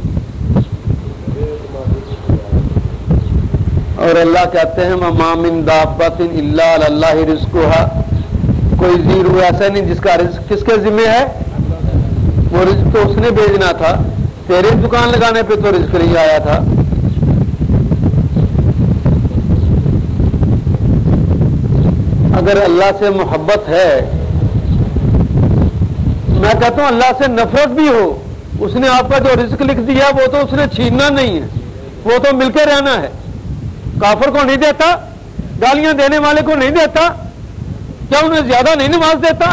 اور اللہ کہتے ہیں وَمَا مِن دَابَّةٍ إِلَّا عَلَى اللَّهِ رِزْقُهَا، کوئی زیرو ایسا نہیں جس کا رزق کس کے ذمہ ہے؟ وہ رزق تو اس نے بھیجنا تھا، تیرے دکان لگانے پہ تو رزق نہیں آیا تھا. اگر اللہ سے محبت ہے، میں کہتا ہوں اللہ سے نفرت بھی ہو، اس نے آپ کا جو رزق لکھ دیا وہ تو اس نے چھیننا نہیں ہے، وہ تو مل کے رہنا ہے. کافر کو نہیں دیتا، گالیاں دینے والے کو نہیں دیتا، کیا انہیں زیادہ نہیں نماز دیتا؟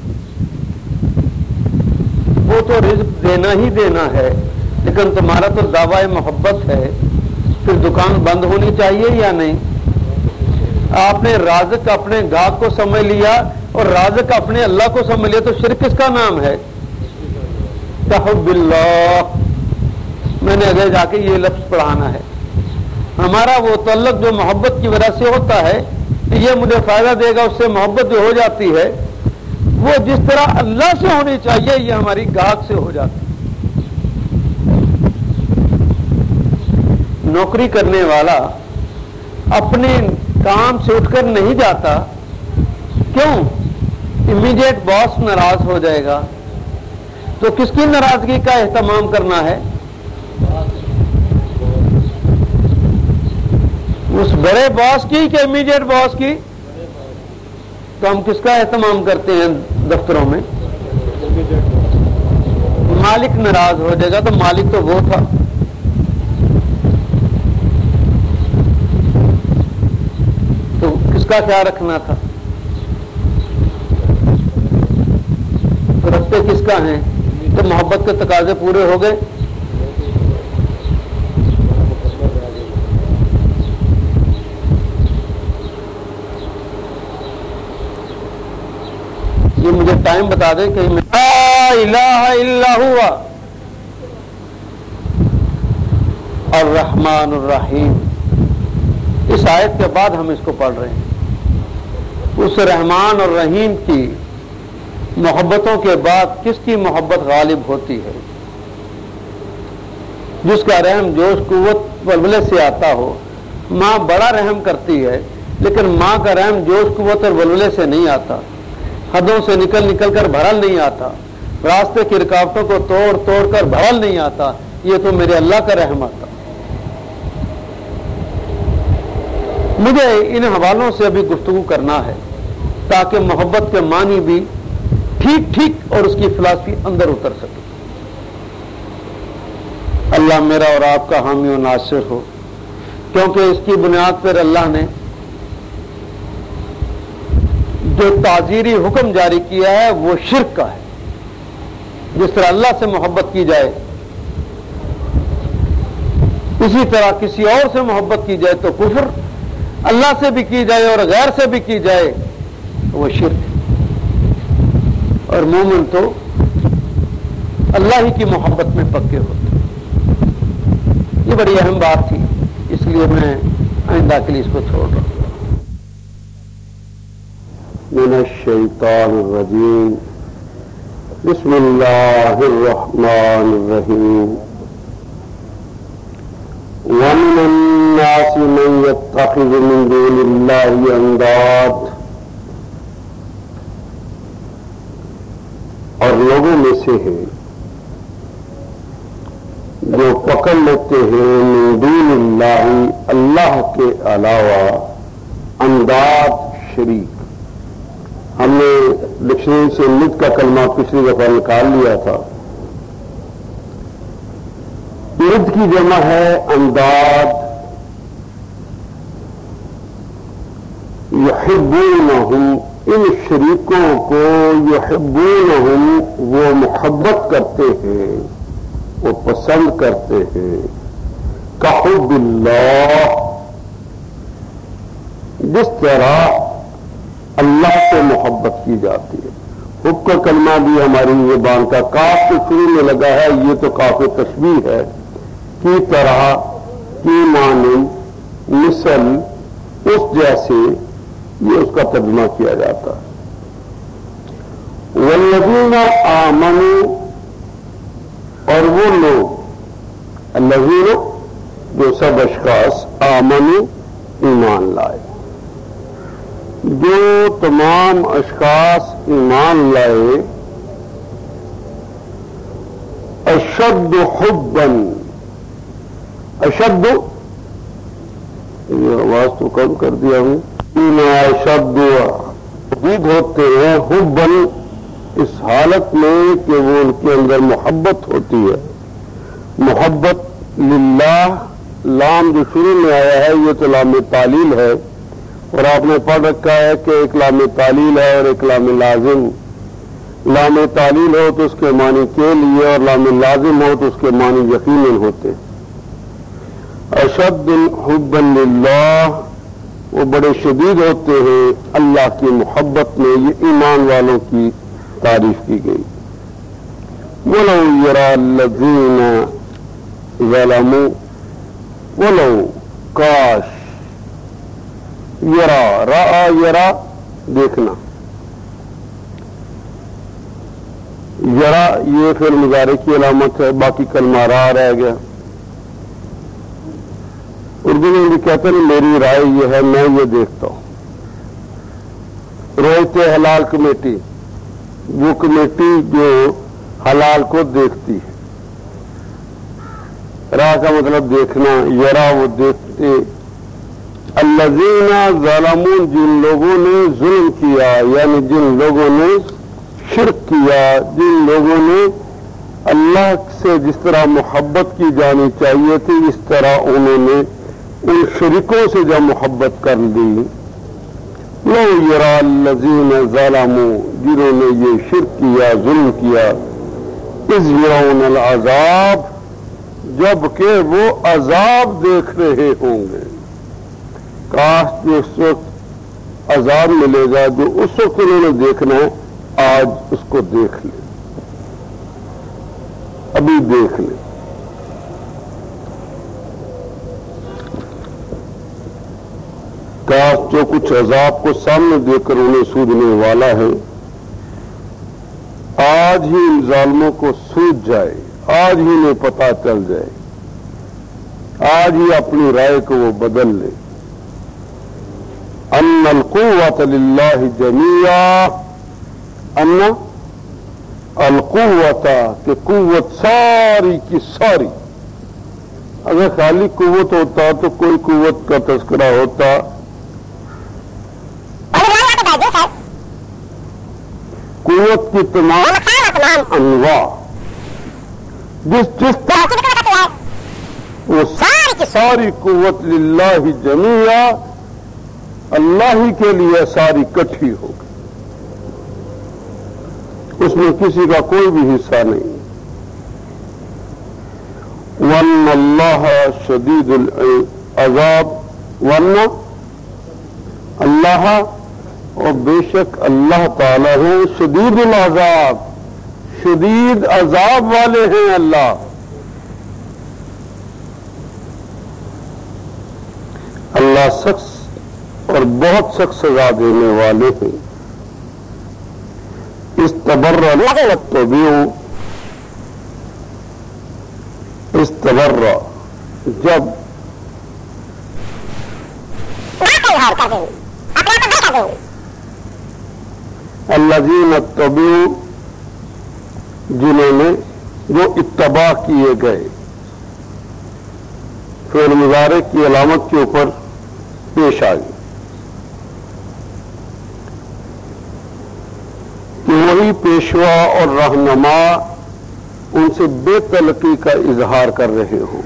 وہ تو رزق دینا ہی دینا ہے. لیکن تمہارا تو دعویٰ محبت ہے، پھر دکان بند ہونی چاہیے یا نہیں؟ آپ نے رازق اپنے گاہک کو سمجھ لیا اور رازق اپنے اللہ کو سمجھ لیا، تو شرک کس کا نام ہے؟ تحب اللہ. میں نے آگے جا کے یہ لفظ پڑھانا ہے. ہمارا وہ تعلق جو محبت کی وجہ سے ہوتا ہے کہ یہ مجھے فائدہ دے گا، اس سے محبت جو ہو جاتی ہے وہ جس طرح اللہ سے ہونی چاہیے یہ ہماری گاہک سے ہو جاتی ہے. نوکری کرنے والا اپنے کام سے اٹھ کر نہیں جاتا، کیوں؟ امیڈیٹ باس ناراض ہو جائے گا. تو کس کی ناراضگی کا اہتمام کرنا ہے؟ اس بڑے باس کی کہ امیڈیٹ باس کی؟ تو ہم کس کا اہتمام کرتے ہیں دفتروں میں؟ مالک ناراض ہو جائے گا تو مالک تو وہ تھا. تو کس کا خیال رکھنا تھا؟ تو رکھتے کس کا ہیں؟ تو محبت کے تقاضے پورے ہو گئے. یہ مجھے ٹائم بتا دیں کہ لا الہ الا ہوا الرحمن الرحیم. اس آیت کے بعد ہم اس کو پڑھ رہے ہیں. اس رحمان اور رحیم کی محبتوں کے بعد کس کی محبت غالب ہوتی ہے؟ جس کا رحم جوش قوت ولولے سے آتا ہو. ماں بڑا رحم کرتی ہے لیکن ماں کا رحم جوش قوت اور ولولے سے نہیں آتا، حدوں سے نکل نکل کر بھرل نہیں آتا، راستے کی رکاوٹوں کو توڑ توڑ کر بھرل نہیں آتا. یہ تو میرے اللہ کا رحم آتا. مجھے ان حوالوں سے ابھی گفتگو کرنا ہے تاکہ محبت کے معنی بھی ٹھیک ٹھیک اور اس کی فلسفی اندر اتر سکے. اللہ میرا اور آپ کا حامی و ناصر ہو، کیونکہ اس کی بنیاد پر اللہ نے جو تعزیری حکم جاری کیا ہے وہ شرک کا ہے. جس طرح اللہ سے محبت کی جائے اسی طرح کسی اور سے محبت کی جائے تو کفر، اللہ سے بھی کی جائے اور غیر سے بھی کی جائے تو وہ شرک. اور مومن تو اللہ ہی کی محبت میں پکے ہوتے. یہ بڑی اہم بات تھی، اس لیے میں آئندہ کے لیے اس کو چھوڑ رہا ہوں. من الشیطان الرجیم. بسم اللہ الرحمن الرحیم. ومن الناس من يتخذ من دون الله انداد. اور لوگوں میں سے ہیں جو پکڑ لیتے ہیں من دون اللہ، اللہ کے علاوہ، انداد شریک. ہم نے ڈکشنری سے ند کا کلمہ پچھلی دفعہ نکال لیا تھا. ند کی جمع ہے انداد. یحبونہم، ان شریکوں کو یحبونہم وہ محبت کرتے ہیں، وہ پسند کرتے ہیں. کحب اللہ، جس طرح اللہ سے محبت کی جاتی ہے. حب کا کلمہ بھی ہماری زبان کا کاف کے شروع میں لگا ہے. یہ تو کاف تشبیہ ہے. کی طرح، کی مانند، مثل، اس جیسے، یہ اس کا ترجمہ کیا جاتا ہے. والذین آمنوا، اور وہ لوگ، الذین جو سب اشخاص، آمنوا ایمان لائے. جو تمام اشخاص ایمان لائے، اشد حبا، اشد، یہ آواز تو کم کر دیا ہوں، اشد شدید ہوتے ہیں حبا، اس حالت میں کہ وہ ان کے اندر محبت ہوتی ہے. محبت للہ، لام جو شروع میں آیا ہے یہ تو لام تعلیل ہے، اور آپ نے پڑھ رکھا ہے کہ ایک لام تعلیل ہے اور ایک لام لازم. لام تعلیل ہو تو اس کے معنی کے لیے، اور لام لازم ہو تو اس کے معنی یقیناً ہوتے. اشد حبا للہ، وہ بڑے شدید ہوتے ہیں اللہ کی محبت میں، یہ ایمان والوں کی تعریف کی گئی. وَلَوْ يَرَى الَّذِينَ ظَلَمُوا، وَلَوْ کاش، یرا، رأى یرا دیکھنا، یرا یہ فعل مضارع کی علامت ہے، باقی کلمہ را رہ گیا. اردو میں بھی کہتے ہیں میری رائے یہ ہے، میں یہ دیکھتا ہوں. رویت حلال کمیٹی، وہ کمیٹی جو حلال کو دیکھتی ہے. را کا مطلب دیکھنا، یرا وہ دیکھتے. الذین ظلموا، جن لوگوں نے ظلم کیا، یعنی جن لوگوں نے شرک کیا، جن لوگوں نے اللہ سے جس طرح محبت کی جانی چاہیے تھی اس طرح انہوں نے ان شرکوں سے جب محبت کر لی. لو یرا الذین ظلموا، جنہوں نے یہ شرک کیا، ظلم کیا، اذ یرون العذاب، جبکہ وہ عذاب دیکھ رہے ہوں گے. کاش جو اس وقت عذاب ملے گا جو اس وقت انہوں نے دیکھنا ہے، آج اس کو دیکھ لیں، ابھی دیکھ لیں. کاش جو کچھ عذاب کو سامنے دیکھ کر انہیں سوجنے والا ہے، آج ہی ان ظالموں کو سوج جائے، آج ہی انہیں پتہ چل جائے، آج ہی اپنی رائے کو وہ بدل لے. ان القوت للہ جمیعا، ان القوت کہ قوت ساری کی ساری. اگر خالی قوت ہوتا تو کوئی قوت کا تذکرہ ہوتا. قوت کی تمام انواع جس جس وہ ساری کی ساری قوت للہ جمیعا، اللہ ہی کے لیے ساری کٹھی ہوگی، اس میں کسی کا کوئی بھی حصہ نہیں. وَأَنَّ اللَّهَ شَدِيدُ الْعَذَابِ، وَأَنَّ اللہ، اور بے شک اللہ تعالی ہے شدید العذاب، شدید عذاب والے ہیں اللہ. اللہ سخت اور بہت سخت سزا دینے والے ہیں. استبرأ الطبیع، استبرأ جب الذین اتبعوا، جنہوں نے جو اتباع کیے گئے، فعل مضارع کی علامت کے اوپر پیش آ گئی کہ وہی پیشوا اور رہنما ان سے بے تعلقی کا اظہار کر رہے ہوں،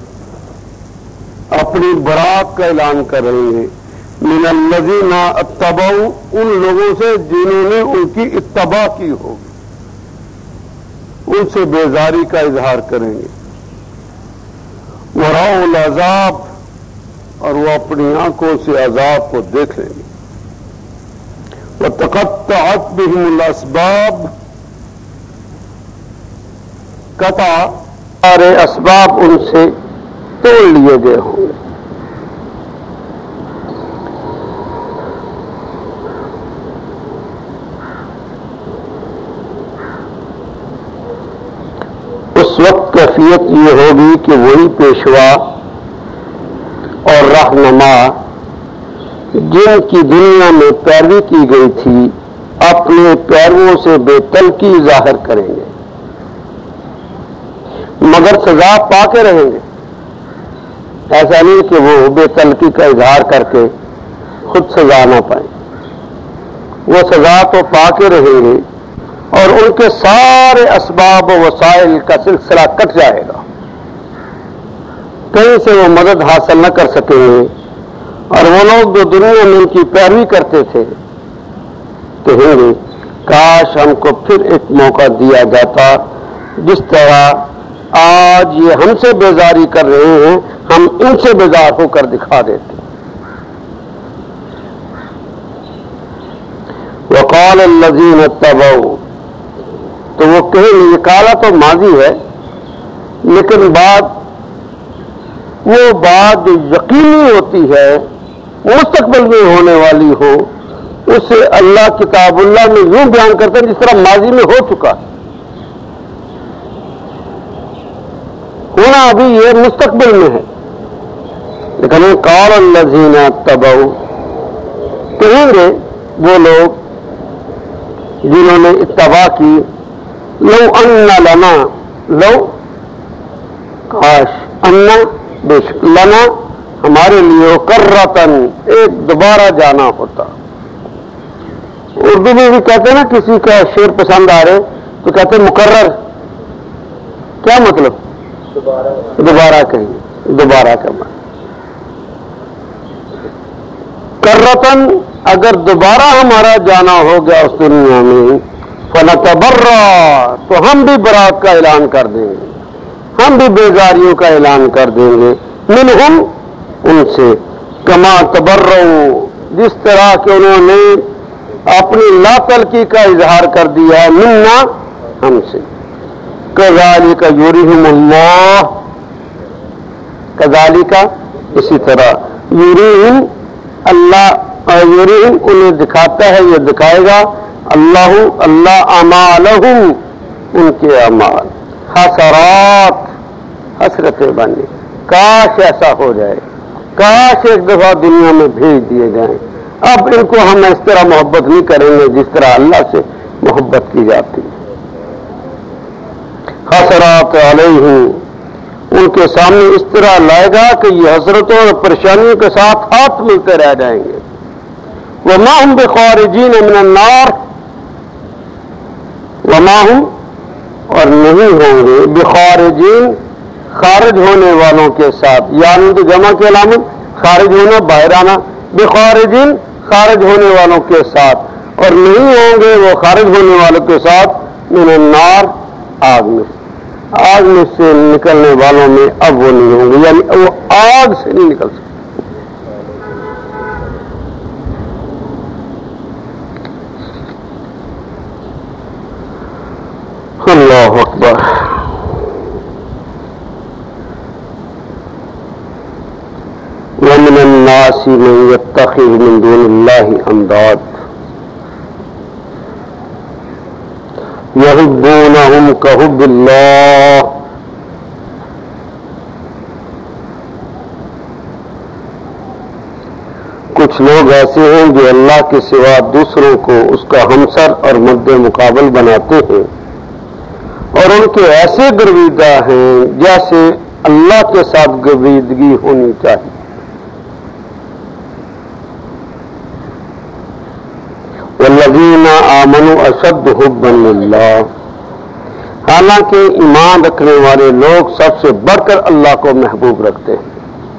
اپنی برات کا اعلان کر رہے ہیں. من الذین اتبعوا، ان لوگوں سے جنہوں نے ان کی اتباع کی ہوگی، ان سے بیزاری کا اظہار کریں گے. ورأوا العذاب، اور وہ اپنی آنکھوں سے عذاب کو دیکھ لیں گے. وتقطعت بهم الاسباب، قطع سارے اسباب ان سے توڑ لیے گئے ہوں گے. اس وقت کیفیت یہ ہوگی کہ وہی پیشوا اور رہنما جن کی دنیا میں پیروی کی گئی تھی اپنے پیرووں سے بے تعلقی ظاہر کریں گے. مگر سزا پا کے رہیں گے. ایسا نہیں کہ وہ بے تلقی کا اظہار کر کے خود سزا نہ پائیں. وہ سزا تو پا کے رہیں گے اور ان کے سارے اسباب و وسائل کا سلسلہ کٹ جائے گا. کہیں سے وہ مدد حاصل نہ کر سکیں گے. اور وہ لوگ جو دنیا میں ان کی پیروی کرتے تھے کہیں گے کاش ہم کو پھر ایک موقع دیا جاتا. جس طرح آج یہ ہم سے بیزاری کر رہے ہیں ہم ان سے بیزار ہو کر دکھا دیتے. وقال الذین اتبعوا، تو وہ کہیں گے، یہ کالا تو ماضی ہے لیکن بات وہ بات جو یقینی ہوتی ہے مستقبل میں ہونے والی ہو اسے اللہ کتاب اللہ میں یوں بیان کرتے ہیں جس طرح ماضی میں ہو چکا. ہونا ابھی یہ مستقبل میں ہے. لیکن قال الذین اتبعوا، کہیں گے وہ لوگ جنہوں نے اتباع کی، لو ان لنا، لو کاش، ان بے شک، لنا ہمارے لیے، کرتن ایک دوبارہ جانا ہوتا. اردو میں بھی کہتے ہیں نا کسی کا شعر پسند آ رہے تو کہتے ہیں مقرر. کیا مطلب؟ دوبارہ دوبارہ کہیں، دوبارہ کرنا. کرتن اگر دوبارہ ہمارا جانا ہو گیا اس دنیا میں، فنتبرا تو ہم بھی برات کا اعلان کر دیں گے، ہم بھی بیزاریوں کا اعلان کر دیں گے، منہم ان سے، کما تبرؤ جس طرح کہ انہوں نے اپنی لا تلقی کا اظہار کر دیا منا ہم سے. کذالک یریہم اللہ، کذالک اسی طرح، یریہم اللہ، یریہم انہیں دکھاتا ہے، یہ دکھائے گا اللہ اللہ اعمالہم ان کے اعمال، حسرات حسرتیں بنی. کاش ایسا ہو جائے، کاش ایک دفعہ دنیا میں بھیج دیے جائیں. اب ان کو ہم اس طرح محبت نہیں کریں گے جس طرح اللہ سے محبت کی جاتی. حسرات علیہم، ان کے سامنے اس طرح لائے گا کہ یہ حسرتوں اور پریشانیوں کے ساتھ ہاتھ ملتے رہ جائیں گے. وما ہم بخارجین من النار، وما ہم اور نہیں ہوں گے، بخارجین خارج ہونے والوں کے ساتھ، یعنی تو جمع کی علامت خارج ہونا، باہر آنا، بخارجین خارج ہونے والوں کے ساتھ، اور نہیں ہوں گے وہ خارج ہونے والوں کے ساتھ من النار آگ میں، آگ میں سے نکلنے والوں میں اب وہ نہیں ہوں گے، یعنی وہ آگ سے نہیں نکل سکتے. اللہ اکبر. ومن الناس من يتخذ من دون الله انداد يحبونهم كحب الله، کچھ لوگ ایسے ہیں جو اللہ کے سوا دوسروں کو اس کا ہمسر اور مد مقابل بناتے ہیں اور ان کے ایسے گرویدہ ہیں جیسے اللہ کے ساتھ گرویدگی ہونی چاہیے. والذین آمنوا اشد حبا للہ، حالانکہ ایمان رکھنے والے لوگ سب سے بڑھ کر اللہ کو محبوب رکھتے ہیں.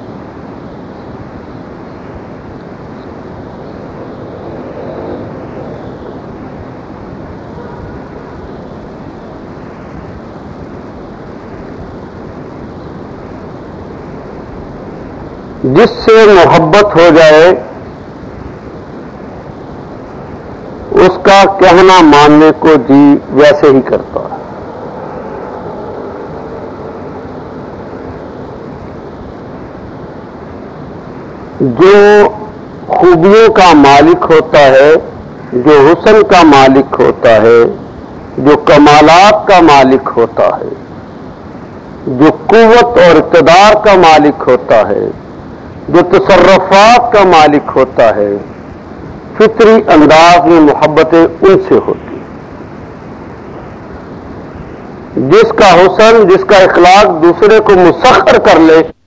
جس سے محبت ہو جائے اس کا کہنا ماننے کو جی ویسے ہی کرتا ہے. جو خوبیوں کا مالک ہوتا ہے، جو حسن کا مالک ہوتا ہے، جو کمالات کا مالک ہوتا ہے، جو قوت اور اقتدار کا مالک ہوتا ہے، جو تصرفات کا مالک ہوتا ہے، فطری انداز میں محبتیں ان سے ہوتی. جس کا حسن، جس کا اخلاق دوسرے کو مسخر کر لے